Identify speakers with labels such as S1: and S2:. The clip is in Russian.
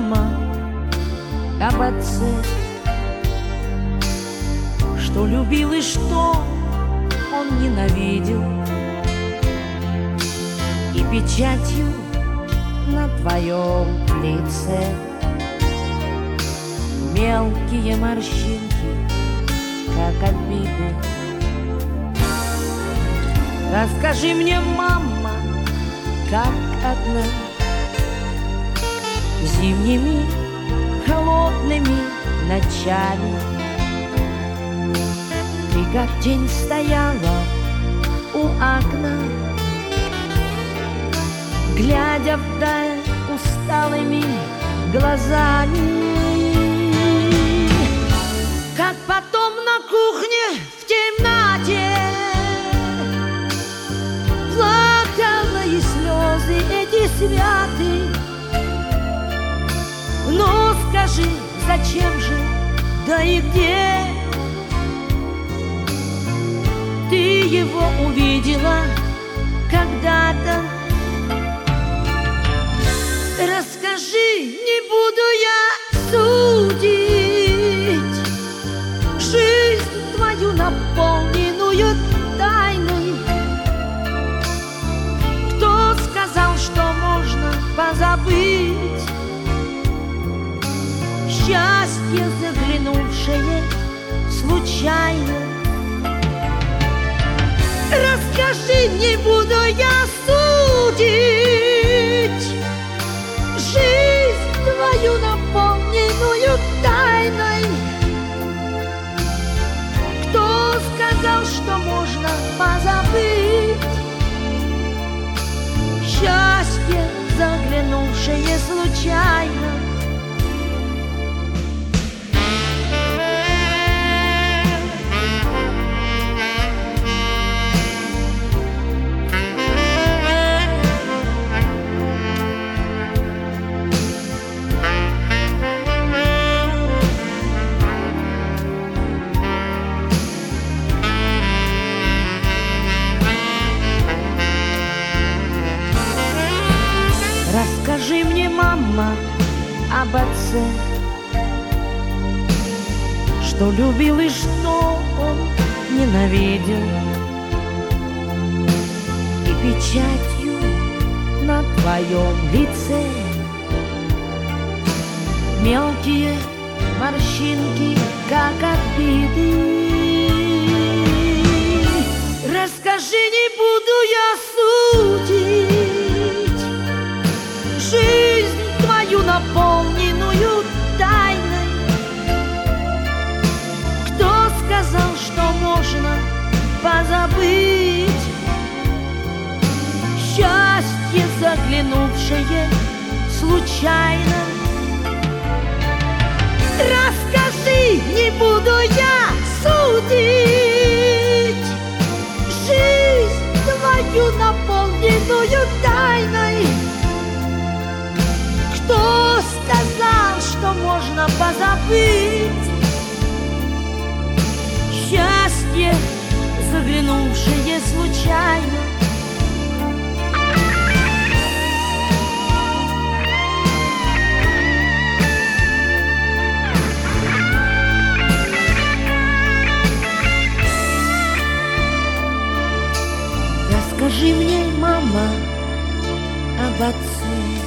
S1: мама, об отце, что любил и что он ненавидел, и печатью на твоем лице мелкие морщинки, как обиды. Расскажи мне, мама, как одна зимними холодными ночами ты как тень стояла у окна, глядя вдаль усталыми глазами. Как потом на кухне в темноте плакала, и слезы эти святы. Но скажи, зачем же, да и где ты его увидела когда-то? Расскажи, не буду я судить жизнь твою, наполненную тайной. Кто сказал, что можно позабыть счастье, заглянувшее случайно? Расскажи, не буду я судить жизнь твою, наполненную тайной. Кто сказал, что можно позабыть счастье, заглянувшее случайно? Расскажи мне, мама, об отце, что любил и что он ненавидел, и печатью на твоем лице мелкие морщинки, как обиды. Расскажи, не буду я судить жизнь твою, наполненную тайной. Кто сказал, что можно позабыть счастье, заглянувшее случайно? Расскажи, не буду я судить жизнь твою, наполненную тайной. Кто сказал, что можно позабыть счастье, заглянувшее случайно? Расскажи мне, мама, об отце.